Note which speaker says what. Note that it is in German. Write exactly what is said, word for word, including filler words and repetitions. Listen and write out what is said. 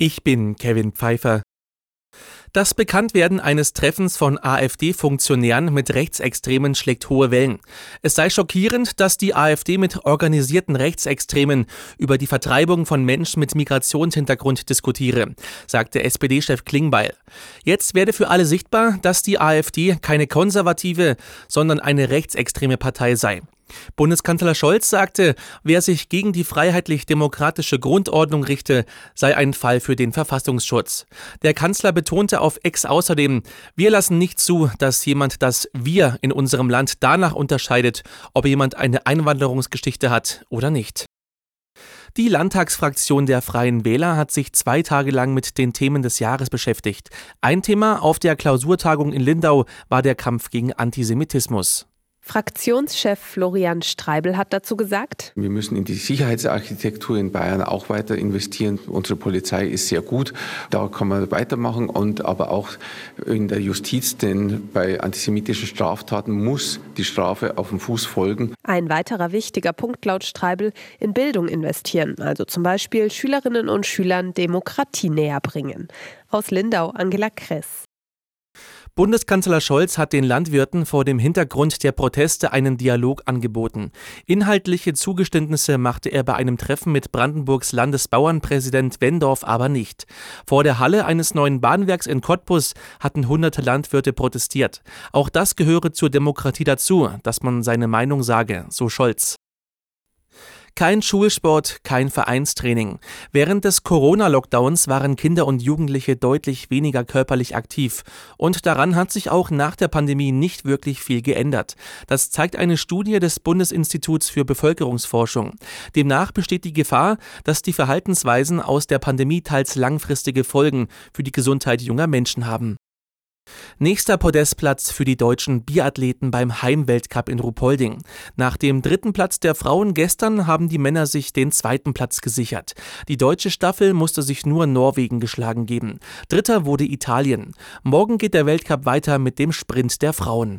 Speaker 1: Ich bin Kevin Pfeiffer. Das Bekanntwerden eines Treffens von AfD-Funktionären mit Rechtsextremen schlägt hohe Wellen. Es sei schockierend, dass die AfD mit organisierten Rechtsextremen über die Vertreibung von Menschen mit Migrationshintergrund diskutiere, sagte S P D-Chef Klingbeil. Jetzt werde für alle sichtbar, dass die AfD keine konservative, sondern eine rechtsextreme Partei sei. Bundeskanzler Scholz sagte, wer sich gegen die freiheitlich-demokratische Grundordnung richte, sei ein Fall für den Verfassungsschutz. Der Kanzler betonte auf X außerdem, wir lassen nicht zu, dass jemand das Wir in unserem Land danach unterscheidet, ob jemand eine Einwanderungsgeschichte hat oder nicht. Die Landtagsfraktion der Freien Wähler hat sich zwei Tage lang mit den Themen des Jahres beschäftigt. Ein Thema auf der Klausurtagung in Lindau war der Kampf gegen Antisemitismus.
Speaker 2: Fraktionschef Florian Streibel hat dazu gesagt:
Speaker 3: Wir müssen in die Sicherheitsarchitektur in Bayern auch weiter investieren. Unsere Polizei ist sehr gut, da kann man weitermachen, und aber auch in der Justiz, denn bei antisemitischen Straftaten muss die Strafe auf dem Fuß folgen.
Speaker 2: Ein weiterer wichtiger Punkt laut Streibel: in Bildung investieren, also zum Beispiel Schülerinnen und Schülern Demokratie näher bringen. Aus Lindau, Angela Kress.
Speaker 1: Bundeskanzler Scholz hat den Landwirten vor dem Hintergrund der Proteste einen Dialog angeboten. Inhaltliche Zugeständnisse machte er bei einem Treffen mit Brandenburgs Landesbauernpräsident Wendorf aber nicht. Vor der Halle eines neuen Bahnwerks in Cottbus hatten hunderte Landwirte protestiert. Auch das gehöre zur Demokratie dazu, dass man seine Meinung sage, so Scholz. Kein Schulsport, kein Vereinstraining. Während des Corona-Lockdowns waren Kinder und Jugendliche deutlich weniger körperlich aktiv. Und daran hat sich auch nach der Pandemie nicht wirklich viel geändert. Das zeigt eine Studie des Bundesinstituts für Bevölkerungsforschung. Demnach besteht die Gefahr, dass die Verhaltensweisen aus der Pandemie teils langfristige Folgen für die Gesundheit junger Menschen haben. Nächster Podestplatz für die deutschen Biathleten beim Heimweltcup in Ruhpolding. Nach dem dritten Platz der Frauen gestern haben die Männer sich den zweiten Platz gesichert. Die deutsche Staffel musste sich nur Norwegen geschlagen geben. Dritter wurde Italien. Morgen geht der Weltcup weiter mit dem Sprint der Frauen.